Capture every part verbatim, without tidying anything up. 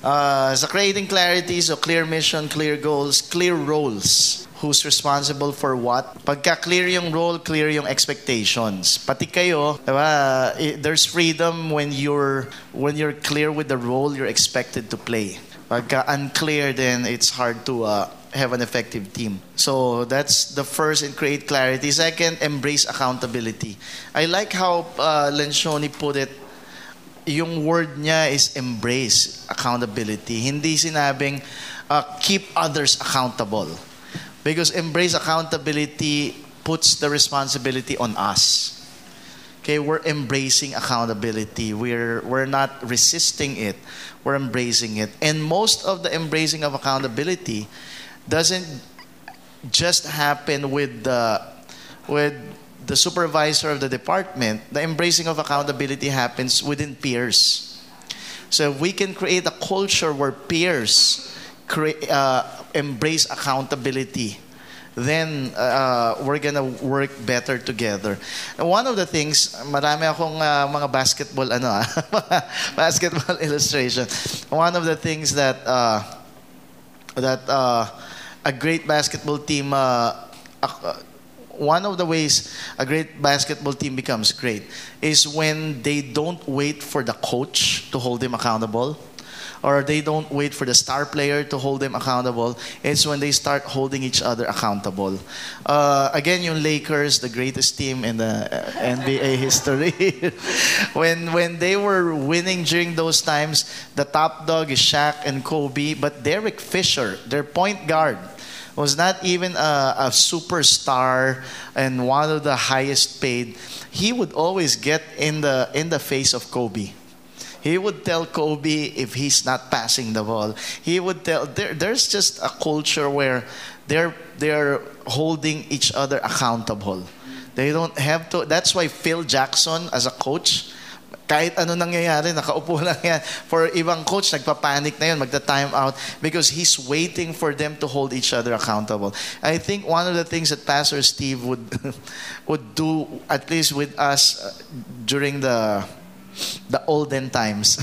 Uh, sa creating clarity, so clear mission, clear goals, clear roles. Who's responsible for what? Pagka clear yung role, clear yung expectations. Pati kayo, diba, there's freedom when you're when you're clear with the role you're expected to play. Pagka unclear, then it's hard to uh, have an effective team. So that's the first in create clarity. Second, embrace accountability. I like how uh, Lencioni put it. Yung word niya is embrace accountability. Hindi sinabing uh, keep others accountable. Because embrace accountability puts the responsibility on us. Okay, we're embracing accountability. We're we're not resisting it. We're embracing it. And most of the embracing of accountability doesn't just happen with the with the supervisor of the department. The embracing of accountability happens within peers. So if we can create a culture where peers create, uh, embrace accountability, then uh, we're gonna work better together. And one of the things, marami akong uh, mga basketball, ano ah, basketball illustration. One of the things that uh, that uh, a great basketball team. Uh, uh, One of the ways a great basketball team becomes great is when they don't wait for the coach to hold them accountable, or they don't wait for the star player to hold them accountable. It's when they start holding each other accountable. Uh, again, yung Lakers, the greatest team in the N B A history. when when they were winning during those times, the top dog is Shaq and Kobe, but Derek Fisher, their point guard, was not even a, a superstar and one of the highest paid. He would always get in the in the face of Kobe. He would tell Kobe if he's not passing the ball. He would tell there, there's just a culture where they're they're holding each other accountable. They don't have to. That's why Phil Jackson as a coach, kahit ano nangyayari, nakaupo lang yan. For ibang coach, nagpapanik na yun, magta-time out because he's waiting for them to hold each other accountable. I think one of the things that Pastor Steve would would do, at least with us uh, during the the olden times,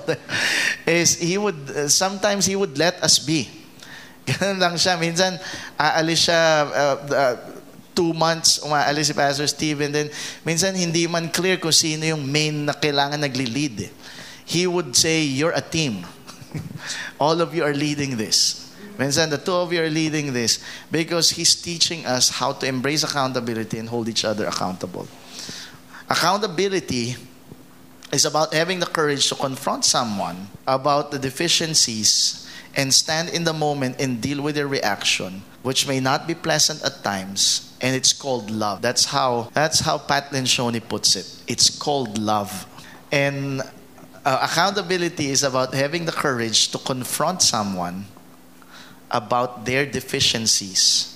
is he would, uh, sometimes he would let us be. Ganun lang siya. Minsan, aalis siya, uh, uh, two months, umaalis si Pastor Steve, and then minsan hindi man clear kung sino yung main na kailangan nagli-lead. He would say, you're a team. All of you are leading this. Minsan, the two of you are leading this because he's teaching us how to embrace accountability and hold each other accountable. Accountability is about having the courage to confront someone about the deficiencies and stand in the moment and deal with their reaction, which may not be pleasant at times. And it's called love. That's how that's how Pat Lencioni puts it. It's called love. And uh, accountability is about having the courage to confront someone about their deficiencies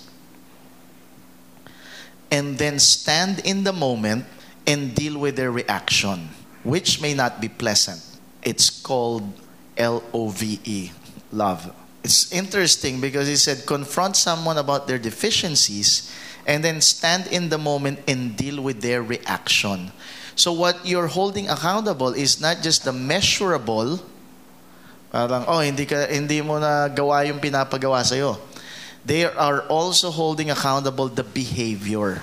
and then stand in the moment and deal with their reaction, which may not be pleasant. It's called L O V E, love. It's interesting because he said confront someone about their deficiencies and then stand in the moment and deal with their reaction. So what you're holding accountable is not just the measurable, parang, oh, hindi, ka, hindi mo na gawa yung pinapagawa sa'yo. They are also holding accountable the behavior.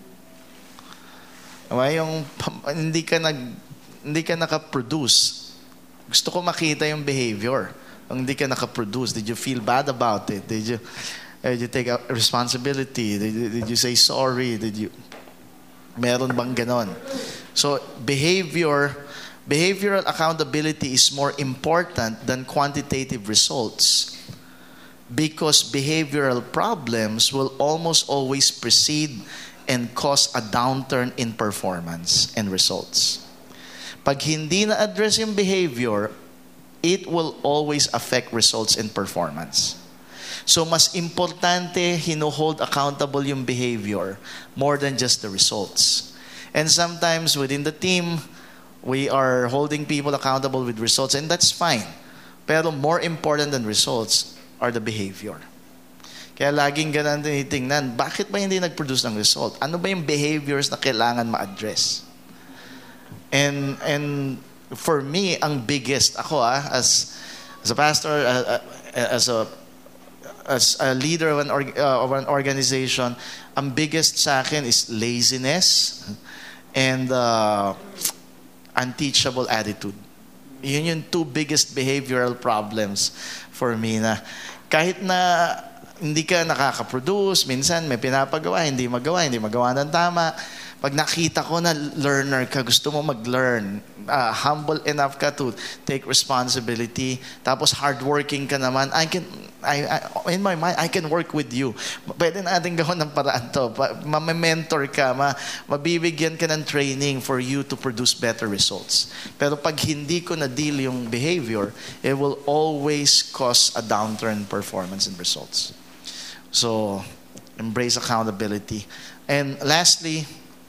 Diba? Yung, hindi ka nag, hindi ka nakaproduce. Gusto ko makita yung behavior. Hindi ka nakaproduce. Did you feel bad about it? Did you... Did you take responsibility? Did you, did you say sorry? Did you... Meron bang ganon? So, behavior, behavioral accountability is more important than quantitative results because behavioral problems will almost always precede and cause a downturn in performance and results. Pag hindi na-address yung behavior, it will always affect results and performance. So, mas importante hino-hold accountable yung behavior more than just the results. And sometimes within the team, we are holding people accountable with results, and that's fine. Pero more important than results are the behavior. Kaya laging ganun tinitingnan, bakit ba hindi nag-produce ng result? Ano ba yung behaviors na kailangan ma-address? And, and for me, ang biggest, ako ah, as As a pastor, uh, uh, as a as a leader of an org- uh, of an organization, ang biggest sa akin is laziness and uh, unteachable attitude. Yun yung two biggest behavioral problems for me na kahit na hindi ka nakaka-produce, minsan may pinapagawa, hindi magawa, hindi magawa ng tama. Pag nakita ko na learner ka, gusto mo mag-learn, uh, humble enough ka to take responsibility, tapos hardworking ka naman, I can, I, I, in my mind, I can work with you. Pwede natin gawin ng paraan to. Ma-mentor ka, ma, mabibigyan ka ng training for you to produce better results. Pero pag hindi ko na-deal yung behavior, it will always cause a downturn in performance and results. So, embrace accountability. And lastly,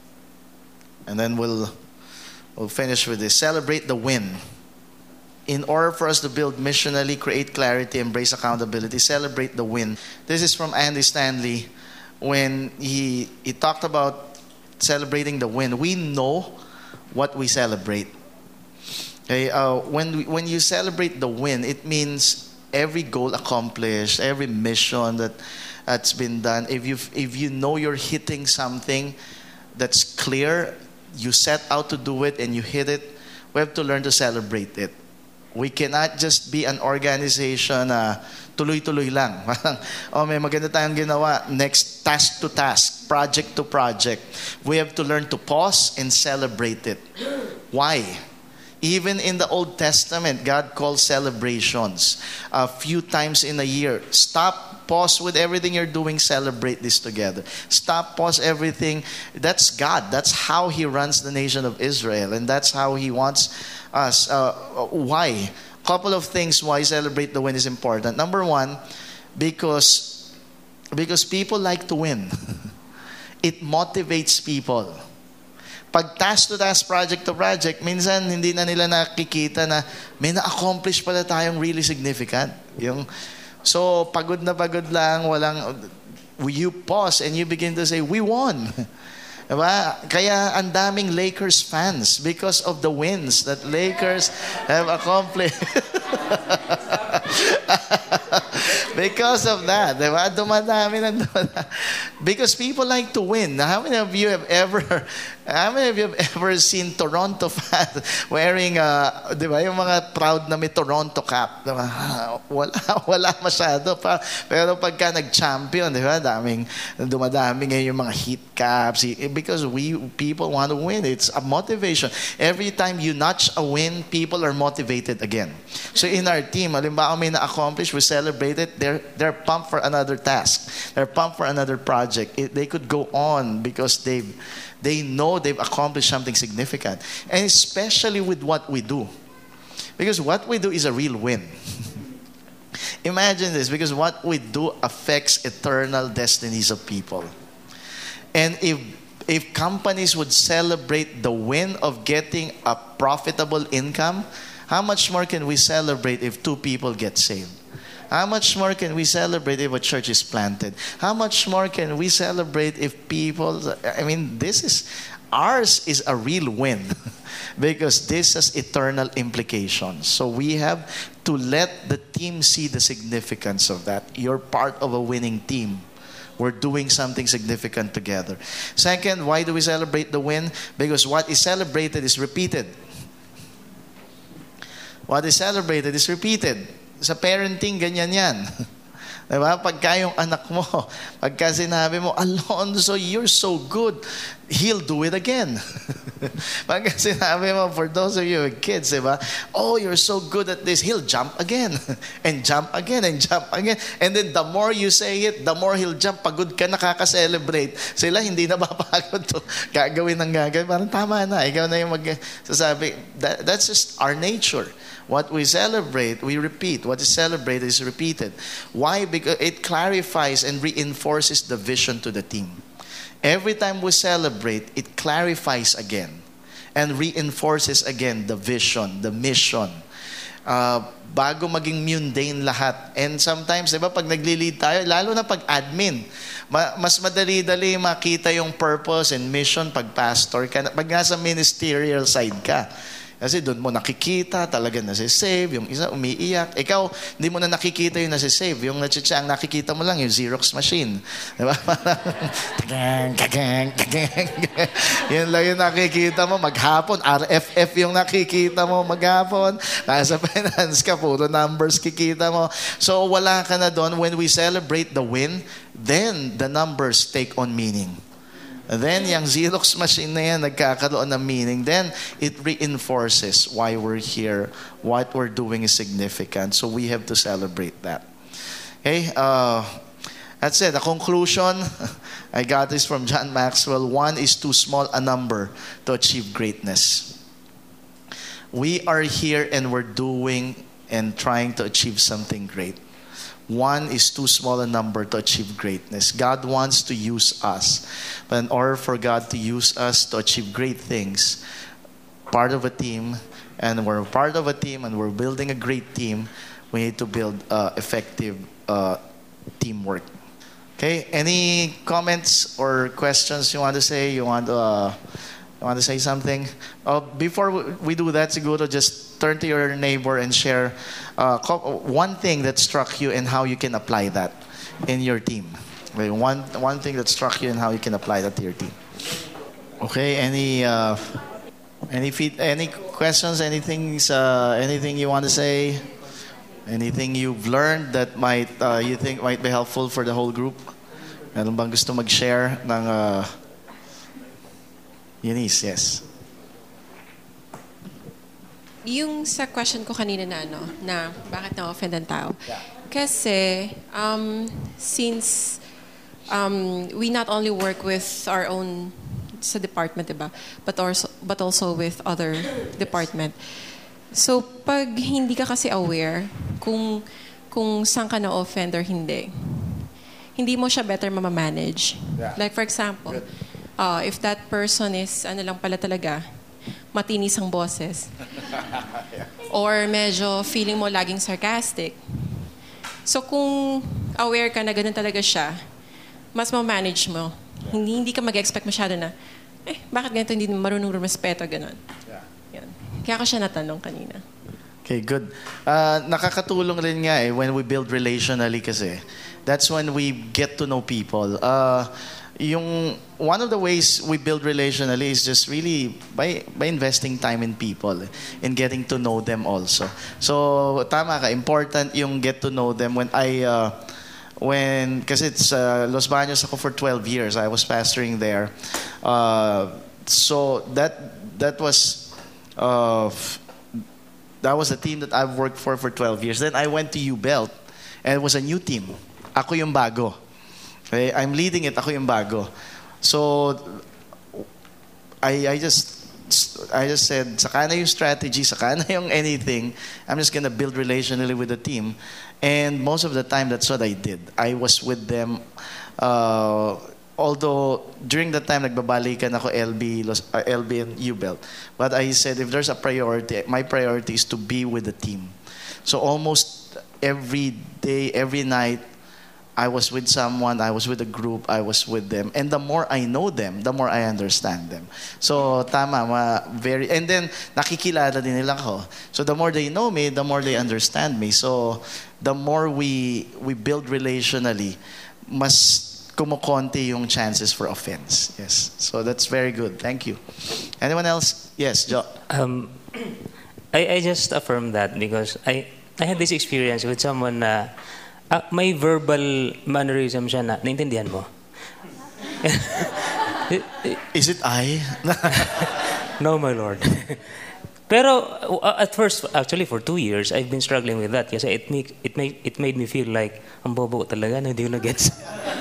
and then we'll we'll finish with this. Celebrate the win. In order for us to build missionally, create clarity, embrace accountability, celebrate the win. This is from Andy Stanley when he he talked about celebrating the win. We know what we celebrate. Okay, uh, when we, when you celebrate the win, it means every goal accomplished, every mission that that's been done. If you if you know you're hitting something that's clear, you set out to do it and you hit it, we have to learn to celebrate it. We cannot just be an organization na uh, tuloy-tuloy lang. Oh, may maganda tayong ginawa. Next, task to task, project to project. We have to learn to pause and celebrate it. Why? Even in the Old Testament, God calls celebrations a few times in a year. Stop, pause with everything you're doing, celebrate this together. Stop, pause everything. That's God. That's how He runs the nation of Israel. And that's how He wants us. Uh, why? A couple of things why celebrate the win is important. Number one, because, because people like to win. It motivates people. Pag task to task, project to project, minsan hindi na nila nakikita na may na-accomplish pala tayong really significant. Yung, so, pagod na pagod lang, walang, you pause and you begin to say, we won. Diba? Kaya ang daming Lakers fans because of the wins that Lakers have accomplished. Because of that, diba? Dumadami ng dumadami. Because people like to win. How many of you have ever, how many of you have ever seen Toronto fans wearing, uh, diba, yung mga proud na may Toronto cap? Diba? Wala, wala masyado pa. Pero pagka nag-champion, diba, daming, dumadami ngayon yung mga Heat caps. Because we, people want to win. It's a motivation. Every time you notch a win, people are motivated again. So in our team, halimbawa may na-accomplish, we celebrate it, they're, they're pumped for another task. They're pumped for another project. It, they could go on because they've, they know they've accomplished something significant. And especially with what we do. Because what we do is a real win. Imagine this, because what we do affects eternal destinies of people. And if if companies would celebrate the win of getting a profitable income, how much more can we celebrate if two people get saved? How much more can we celebrate if a church is planted? How much more can we celebrate if people, I mean, this is, ours is a real win because this has eternal implications. So we have to let the team see the significance of that. You're part of a winning team. We're doing something significant together. Second, why do we celebrate the win? Because what is celebrated is repeated. What is celebrated is repeated. Sa parenting, ganyan yan. Diba? Pagka yung anak mo, pagka sinabi mo, Alonzo, you're so good, he'll do it again. Pagka sinabi mo, for those of you with kids, diba? Oh, you're so good at this, he'll jump again. And jump again, and jump again. And then the more you say it, the more he'll jump. Pagod ka, nakaka-celebrate. Sila hindi na mapagod to. Gagawin ng gagawin. Parang tama na. Ikaw na yung mag-sasabi. That, that's just our nature. What we celebrate, we repeat. What is celebrated is repeated. Why? Because it clarifies and reinforces the vision to the team. Every time we celebrate, it clarifies again and reinforces again the vision, the mission. Uh, bago maging mundane lahat. And sometimes, di ba, pag nagli-lead tayo, lalo na pag admin, ma- mas madali-dali makita yung purpose and mission pag pastor ka, pag nasa ministerial side ka. Kasi doon mo nakikita, talaga nasi-save, yung isa umiiyak. Ikaw, hindi mo na nakikita yung nasi-save. Yung natsitsang nakikita mo lang, yung Xerox machine. Diba? Tagang, tagang, tagang. Yun lang yung nakikita mo maghapon. R F F yung nakikita mo maghapon. Nasa finance ka, puro numbers kikita mo. So wala ka na doon. When we celebrate the win, then the numbers take on meaning. Then, yung Xerox machine na yan, nagkakaroon ng meaning. Then, it reinforces why we're here. What we're doing is significant. So, we have to celebrate that. Okay? Uh, that's it. The conclusion, I got this from John Maxwell. One is too small a number to achieve greatness. We are here and we're doing and trying to achieve something great. One is too small a number to achieve greatness. God wants to use us. But in order for God to use us to achieve great things, part of a team, and we're part of a team, and we're building a great team, we need to build uh, effective uh, teamwork. Okay? Any comments or questions you want to say? You want to, uh, you want to say something? Uh, before we do that, siguro just turn to your neighbor and share uh, one thing that struck you and how you can apply that in your team. Okay, one one thing that struck you and how you can apply that to your team. Okay, any uh, any feed, any questions? Anything uh, anything you want to say? Anything you've learned that might uh, you think might be helpful for the whole group? Meron bang gusto mag-share ng uh, Eunice? Yes. Yung sa question ko kanina na ano, na bakit na-offend ang tao. Yeah. Kasi, um, since um, we not only work with our own sa department, diba? But also, but also with other department. So, pag hindi ka kasi aware kung, kung saan ka na-offend or hindi, hindi mo siya better mamamanage. Yeah. Like for example, uh, if that person is, ano lang pala talaga, matinis ang boses. Or medyo feeling mo laging sarcastic. So kung aware ka na ganun talaga siya, mas ma-manage mo. Hindi, hindi ka mag-expect masyado na, eh, bakit ganito hindi marunong rumispeto, ganun. Yan. Kaya ako siya natanong kanina. Okay, good. Uh, nakakatulong rin nga eh, when we build relationally kasi. That's when we get to know people. Uh, Yung one of the ways we build relationally is just really by by investing time in people, in getting to know them also. So tama ka, important yung get to know them. When I uh, when kasi it's uh, Los Baños ako for twelve years. I was pastoring there. Uh, so that that was uh, that was the team that I've worked for for twelve years. Then I went to U-Belt and it was a new team. Ako yung bago. Okay, I'm leading it. Ako yung bago. So, I I just I just said, saka na yung strategy, saka na yung anything. I'm just gonna build relationally with the team. And most of the time, that's what I did. I was with them. Uh, although, during that time, nagbabalikan ako L B, Los, uh, L B and U-Belt. But I said, if there's a priority, my priority is to be with the team. So almost every day, every night, I was with someone, I was with a group, I was with them. And the more I know them, the more I understand them. So, tama, ma, very, and then, nakikilala din nila ko. So, the more they know me, the more they understand me. So, the more we we build relationally, mas kumukonti yung chances for offense. Yes. So, that's very good. Thank you. Anyone else? Yes, Joe. Um, I, I just affirm that because I, I had this experience with someone na Uh, may verbal mannerism siya na, naintindihan mo? Is it I? No, my lord. Pero uh, at first, actually for two years, I've been struggling with that kasi it make, it made it made me feel like ang bobo ko talaga, na hindi ko na-gets.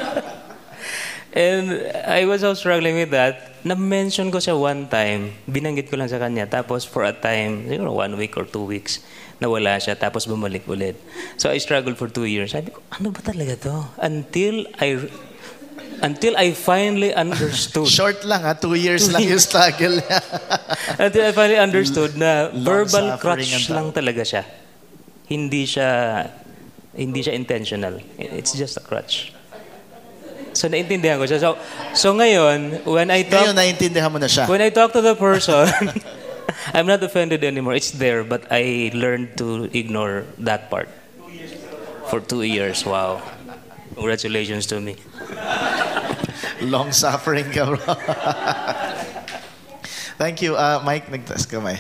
And I was so struggling with that. Na-mention ko siya one time, binanggit ko lang sa kanya. Tapos for a time, siguro one week or two weeks, nawala siya, tapos bumalik ulit. So I struggled for two years. Sabi ko, ano ba talaga to? Until I until I finally understood. Short lang ha, two years two lang years. Yung struggle. Until I finally understood na verbal crutch lang talaga siya. Hindi siya hindi siya intentional. It's just a crutch. So naintindihan ko siya. So so ngayon, when I talk Ngayon naintindihan mo na siya. When I talk to the person I'm not offended anymore. It's there, but I learned to ignore that part. For two years, wow. Congratulations to me. Long suffering ka, bro. Thank you. Uh, Mike, nagtaas kamay.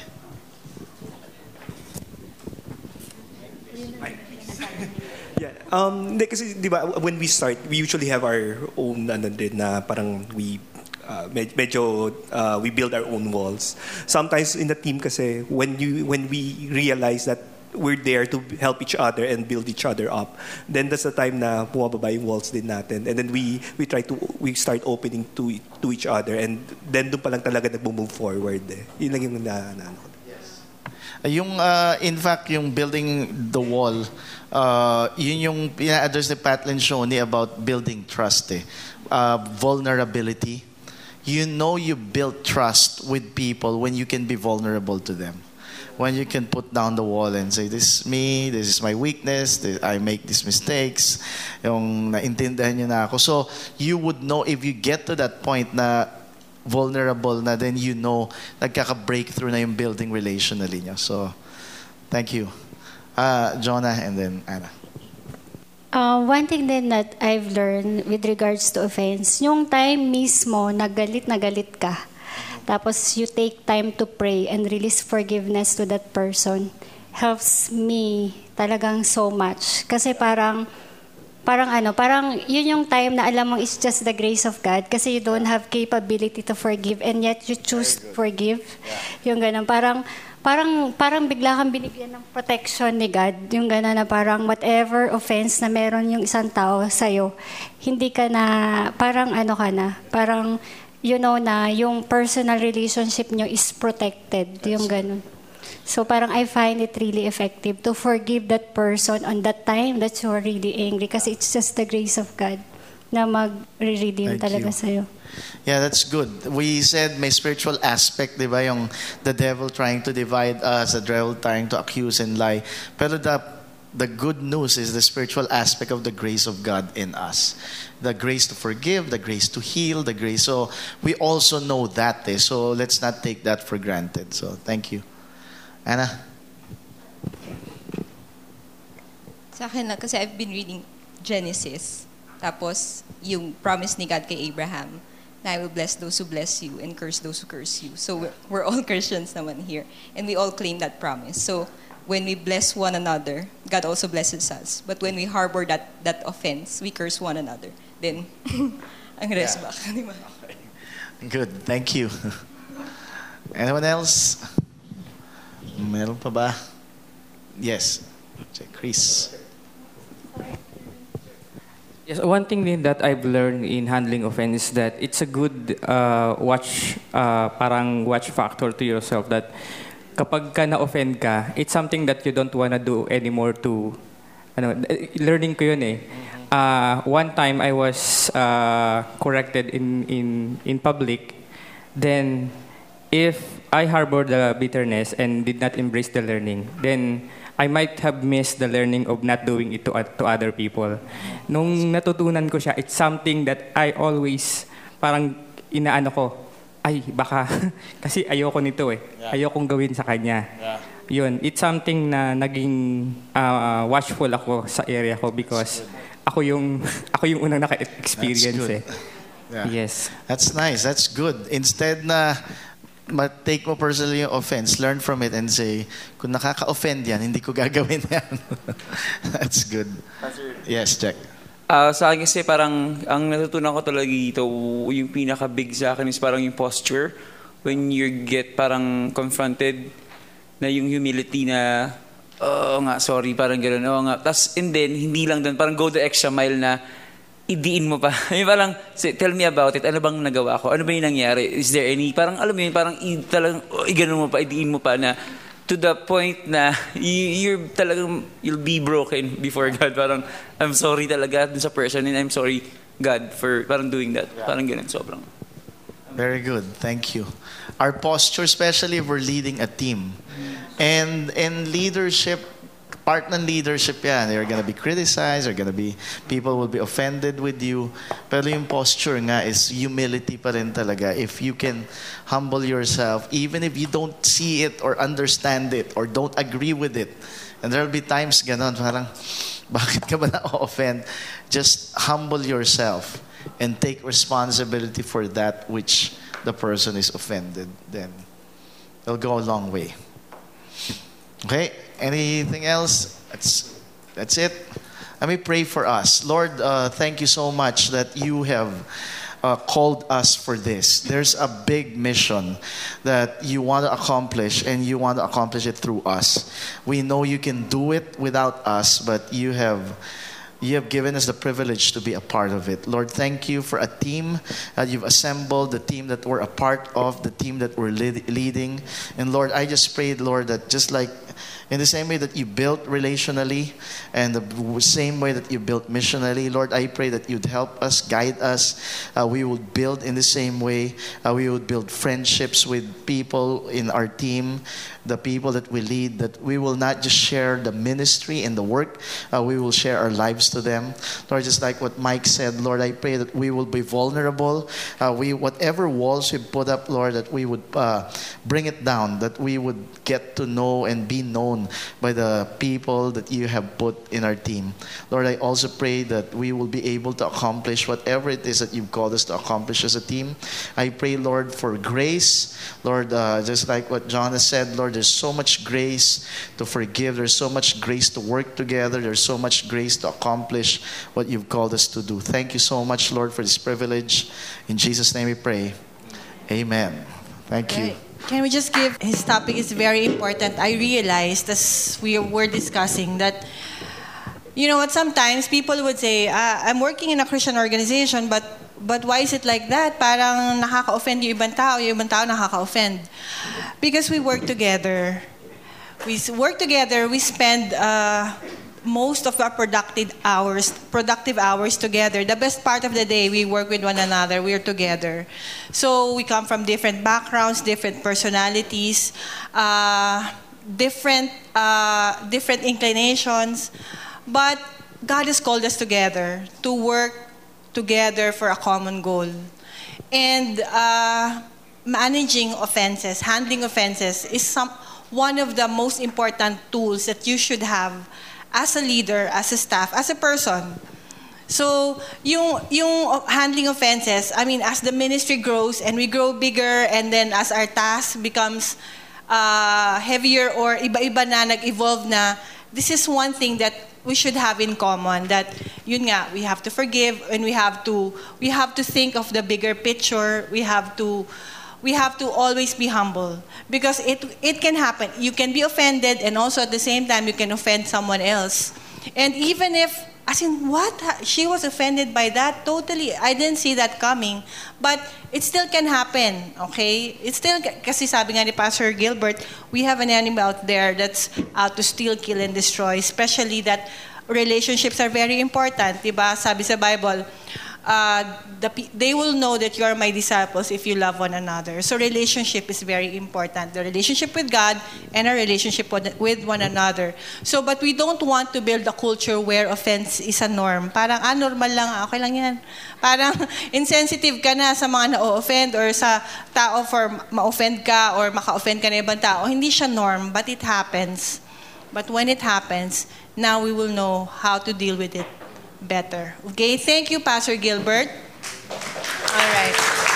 Yeah. Um, hindi, kasi, di ba, when we start, we usually have our own, ano din, na parang we, uh, med- medyo, uh, we build our own walls. Sometimes in the team kasi, when you, when we realize that we're there to help each other and build each other up, then that's the time na bumababa yung walls din natin. And then we, we try to, we start opening to, to each other. And then doon pa lang talaga nag-move forward eh. Yun lang yung na, na, na Yung, uh, in fact, yung building the wall, uh, yun yung pina-address ni Pat Lencioni about building trust eh. Uh, vulnerability. You know you build trust with people when you can be vulnerable to them. When you can put down the wall and say, this is me, this is my weakness, this, I make these mistakes, yung naintindihan niyo na ako. So, you would know if you get to that point na vulnerable na, then you know nagkaka-breakthrough na yung building relationally niyo. So, thank you. Uh, Jonah and then Anna. Uh, one thing then that I've learned with regards to offense, yung time mismo, nagalit na galit ka. Tapos you take time to pray and release forgiveness to that person. Helps me talagang so much. Kasi parang, parang ano, parang yun yung time na alam mo it's just the grace of God kasi you don't have capability to forgive and yet you choose to forgive. Yeah. Yung ganun, parang, parang, parang bigla kang binigyan ng protection ni God. Yung ganun na parang whatever offense na meron yung isang tao sa'yo, hindi ka na, parang ano ka na, parang, you know na yung personal relationship nyo is protected. Yung ganun. So parang I find it really effective to forgive that person on that time that you are really angry kasi it's just the grace of God na mag-redeem talaga sa'yo. Yeah, that's good. We said may spiritual aspect, di ba? Yung the devil trying to divide us, the devil trying to accuse and lie. Pero the The good news is the spiritual aspect of the grace of God in us. The grace to forgive, the grace to heal, the grace. So we also know that. Eh? So let's not take that for granted. So thank you. Anna? Sa akin na, kasi I've been reading Genesis. Tapos yung promise ni God kay Abraham na I will bless those who bless you and curse those who curse you. So we're, we're all Christians naman here. And we all claim that promise. So when we bless one another, God also blesses us. But when we harbor that that offense, we curse one another. Then, ang rest back. Good. Thank you. Anyone else? Meron pa ba? Yes. Chris. Yes, one thing din that I've learned in handling offense is that it's a good uh, watch, uh, parang watch factor to yourself that kapag ka na-offend ka, it's something that you don't wanna do anymore to, ano, learning ko yun eh. Uh, one time I was uh, corrected in, in, in public, then if I harbor the bitterness and did not embrace the learning, then I might have missed the learning of not doing it to, to other people. Nung natutunan ko siya, it's something that I always parang inaano ko, ay, baka, kasi ayoko nito eh. Yeah. Ayokong gawin sa kanya. Yeah. Yun, it's something na naging uh, watchful ako sa area ko because ako yung, ako yung unang naka-experience eh. Yeah. Yes. That's nice. That's good. Instead na ma-take mo personally yung offense, learn from it and say, kung nakaka-offend yan, hindi ko gagawin yan. That's good. Yes, Jack. Uh, sa akin kasi parang ang natutunan ko talaga dito, yung pinaka-big sa akin is parang yung posture. When you get parang confronted na yung humility na, oh nga, sorry, parang gano'n, oh nga. Tapos, and then, hindi lang doon, parang go the extra mile na idiin mo pa. Yung parang, tell me about it, ano bang nagawa ko? Ano ba yung nangyari? Is there any, parang alam mo yun, parang i, talagang, oh, iganon mo pa, idiin mo pa na, to the point na you, you're talagang, you'll be broken before God. Parang, I'm sorry talaga dun sa person and I'm sorry, God, for parang doing that. Yeah. Parang ganun, sobrang. Very good. Thank you. Our posture, especially if we're leading a team. And in leadership, Part ng leadership yan. You're gonna be criticized, you're gonna be, people will be offended with you. Pero yung posture nga is humility pa rin talaga. If you can humble yourself, even if you don't see it or understand it or don't agree with it. And there'll be times ganon, parang, bakit ka ba na-offend? Just humble yourself and take responsibility for that which the person is offended. Then it'll go a long way. Okay? Anything else? That's, that's it. Let me pray for us. Lord, uh, thank you so much that you have uh, called us for this. There's a big mission that you want to accomplish, and you want to accomplish it through us. We know you can do it without us, but you have You have given us the privilege to be a part of it. Lord, thank you for a team that you've assembled, the team that we're a part of, the team that we're lead- leading. And Lord, I just prayed, Lord, that just like in the same way that you built relationally and the same way that you built missionally, Lord, I pray that you'd help us, guide us. Uh, we would build in the same way. Uh, we would build friendships with people in our team, the people that we lead, that we will not just share the ministry and the work, uh, we will share our lives to them. Lord, just like what Mike said, Lord, I pray that we will be vulnerable. Uh, we, whatever walls we put up, Lord, that we would uh, bring it down, that we would get to know and be known by the people that you have put in our team. Lord, I also pray that we will be able to accomplish whatever it is that you've called us to accomplish as a team. I pray, Lord, for grace. Lord, uh, just like what John has said, Lord, there's so much grace to forgive. There's so much grace to work together. There's so much grace to accomplish what you've called us to do. Thank you so much, Lord, for this privilege. In Jesus' name we pray. Amen. Thank you. Right. Can we just give, his topic is very important. I realized as we were discussing that, you know what, sometimes people would say, ah, I'm working in a Christian organization, but but why is it like that? Parang nakaka-offend yung ibang tao, yung ibang tao nakaka-offend. Because we work together. We work together, we spend uh, most of our productive hours, productive hours together. The best part of the day, we work with one another. We're together. So we come from different backgrounds, different personalities, uh, different uh, different inclinations. But God has called us together to work together for a common goal. And uh, managing offenses, handling offenses, is some one of the most important tools that you should have as a leader, as a staff, as a person. So, yung, yung handling offenses, I mean, as the ministry grows and we grow bigger, and then as our task becomes uh, heavier or iba-iba na, nag-evolve na, this is one thing that we should have in common, that yun nga, we have to forgive, and we have to we have to think of the bigger picture. We have to we have to always be humble, because it it can happen. You can be offended, and also at the same time you can offend someone else. And even if, as in, what? She was offended by that? Totally, I didn't see that coming. But it still can happen, okay? It still, kasi sabi nga ni Pastor Gilbert, we have an enemy out there that's out to steal, kill, and destroy. Especially that relationships are very important, diba? Sabi sa Bible, uh, the, they will know that you are my disciples if you love one another. So relationship is very important. The relationship with God and our relationship with one another. So, but we don't want to build a culture where offense is a norm. Parang, ah, normal lang, okay lang yan. Parang insensitive ka na sa mga na-offend or sa tao for ma-offend ka or maka-offend ka na ibang tao. Hindi siya norm, but it happens. But when it happens, now we will know how to deal with it better. Okay, thank you, Pastor Gilbert. All right.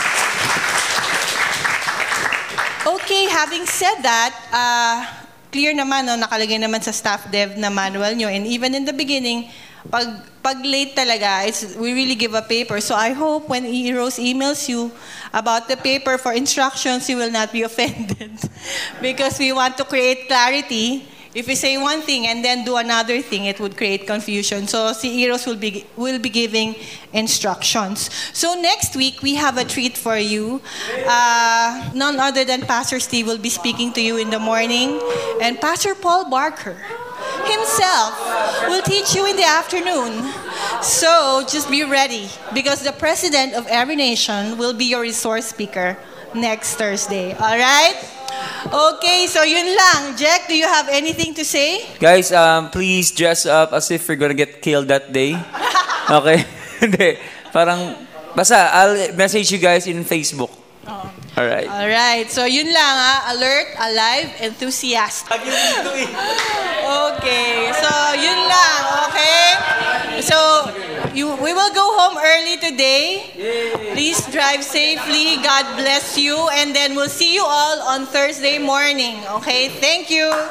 Okay, having said that, uh, clear naman, no, nakalagay naman sa staff dev na manual nyo. And even in the beginning, pag, pag late talaga, it's, we really give a paper. So I hope when Eros emails you about the paper for instructions, you will not be offended. Because we want to create clarity. If we say one thing and then do another thing, it would create confusion. So si Eros will be will be giving instructions. So next week, we have a treat for you. Uh, none other than Pastor Steve will be speaking to you in the morning. And Pastor Paul Barker himself will teach you in the afternoon. So just be ready, because the president of every nation will be your resource speaker next Thursday. All right? Okay, so yun lang. Jack, do you have anything to say? Guys, um, please dress up as if you're gonna get killed that day. Okay? Hindi. Parang, basta, I'll message you guys in Facebook. Oh. Alright. Alright, so yun lang ha. Alert, alive, enthusiastic. Okay, so yun lang, okay? So, you, we will go home early today. Please drive safely. God bless you. And then we'll see you all on Thursday morning. Okay, thank you.